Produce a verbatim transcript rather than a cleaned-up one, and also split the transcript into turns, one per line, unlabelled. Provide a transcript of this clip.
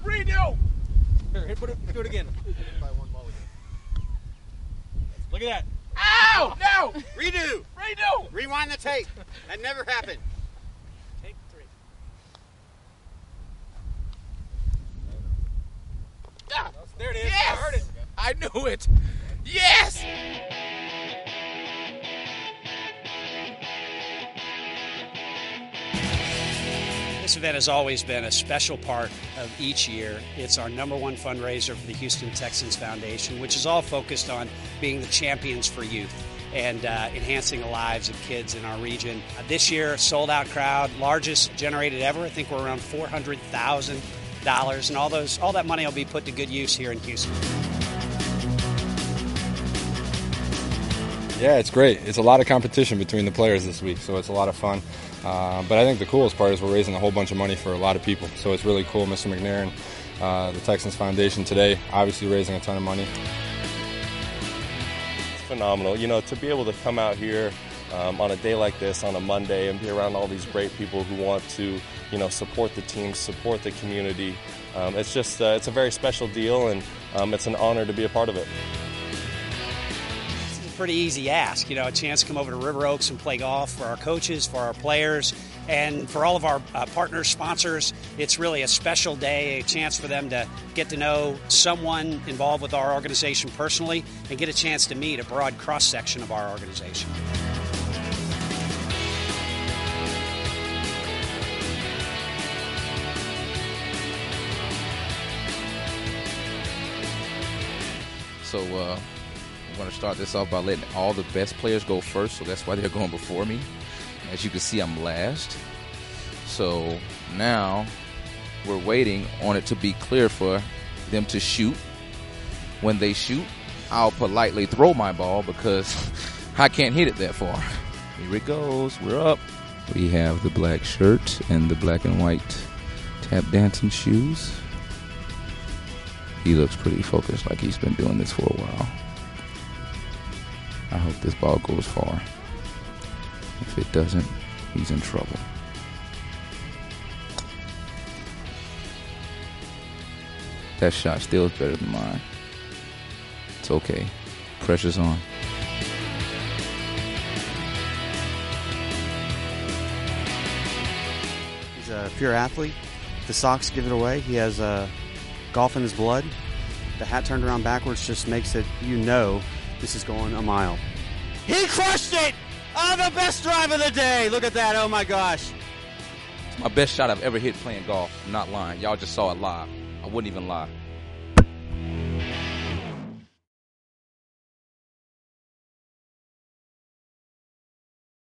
Redo! Here, here, put it, do it again. Look at that. Ow! No!
Redo!
Redo!
Rewind the tape. That never happened.
Take three. Ah, there it is.
Yes!
I heard it.
I knew it. Yes!
This event has always been a special part of each year. It's our number one fundraiser for the Houston Texans Foundation, which is all focused on being the champions for youth and uh, enhancing the lives of kids in our region. Uh, this year, sold-out crowd, largest generated ever. I think we're around four hundred thousand dollars, and all those, all that money will be put to good use here in Houston.
Yeah, it's great. It's a lot of competition between the players this week, so it's a lot of fun. Uh, but I think the coolest part is we're raising a whole bunch of money for a lot of people, so it's really cool. Mister McNair and uh, the Texans Foundation today, obviously raising a ton of money.
It's phenomenal. You know, to be able to come out here um, on a day like this, on a Monday, and be around all these great people who want to, you know, support the team, support the community. Um, it's just, uh, it's a very special deal, and um, it's an honor to be a part of it.
Pretty easy ask, you know, a chance to come over to River Oaks and play golf for our coaches, for our players, and for all of our uh, partners, sponsors. It's really a special day, a chance for them to get to know someone involved with our organization personally and get a chance to meet a broad cross-section of our organization.
So, uh, I'm going to start this off by letting all the best players go first, so that's why they're going before me. As you can see, I'm last. So now we're waiting on it to be clear for them to shoot. When they shoot, I'll politely throw my ball because I can't hit it that far. Here it goes. We're up. We have the black shirt and the black and white tap dancing shoes. He looks pretty focused, like he's been doing this for a while. I hope this ball goes far. If it doesn't, he's in trouble. That shot still is better than mine. It's okay. Pressure's on.
He's a pure athlete. The socks give it away. He has uh, golf in his blood. The hat turned around backwards just makes it, you know, this is going a mile.
He crushed it! Oh, the best drive of the day! Look at that, oh my gosh.
It's my best shot I've ever hit playing golf. I'm not lying. Y'all just saw it live. I wouldn't even lie.